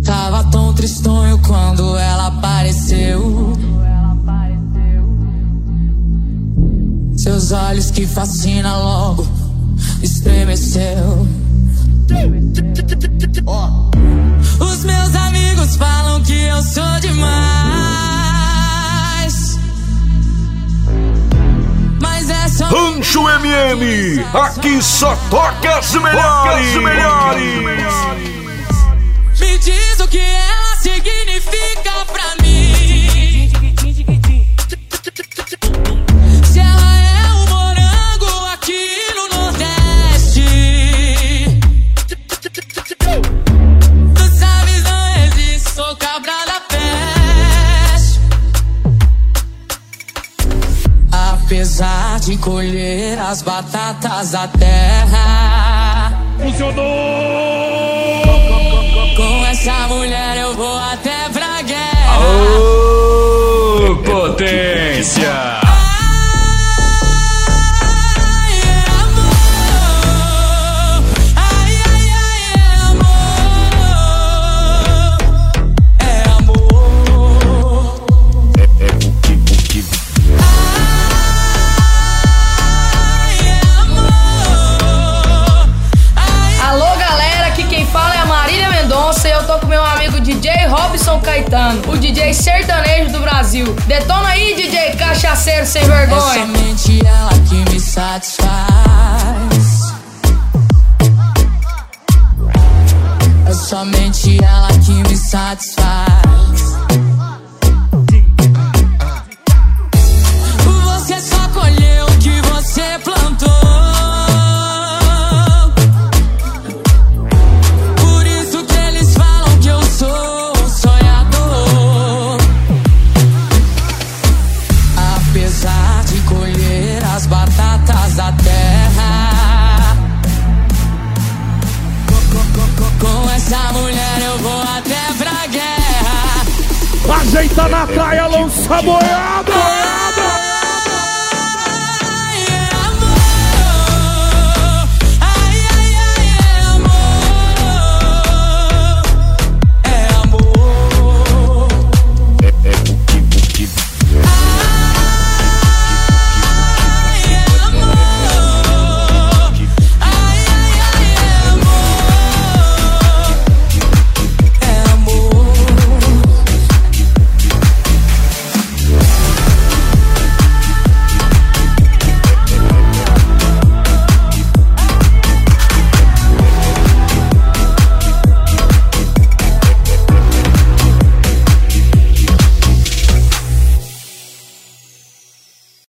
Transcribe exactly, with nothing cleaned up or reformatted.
Tava tão tristonho quando ela apareceu. Seus olhos que fascinam logo estremeceu. Os meus amigos falam que eu sou demais, mas é só Rancho M M, aqui só toca as melhores. Me diz o que ela significa pra mim. Se ela é um morango aqui no Nordeste, tu sabes, não existe, sou cabra da peste. Apesar de colher as batatas da terra, Funcionou! com essa mulher eu vou até pra guerra. Ô, potência! Ai, é amor. Ai, ai, ai, é amor. É amor. É, é buque, buque. Ai, é amor. Ai, Alô galera, aqui quem fala é a Marília Mendonça e eu tô com meu amigo D J Robson Caetano, o D J sertanejo do Brasil. Detona aí, D J cachaceiro sem é vergonha. somente ela que me satisfaz. É somente ela que me satisfaz. Você só colheu o que você plantou. Por isso que eles falam que eu sou um sonhador. Apesar de colher as batatas da terra, com essa mulher eu vou até pra guerra. Ajeita na praia, lança boiada!